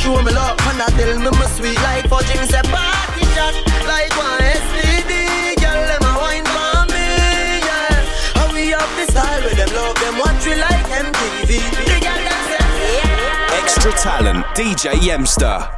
show me love and I tell me sweet like fudging. Say party shot like one STD. Girl, them a wine for me, yeah. And we have the style with them love them watch we like MTV. The girl them say, yeah. Extra Talent, DJ Yemster.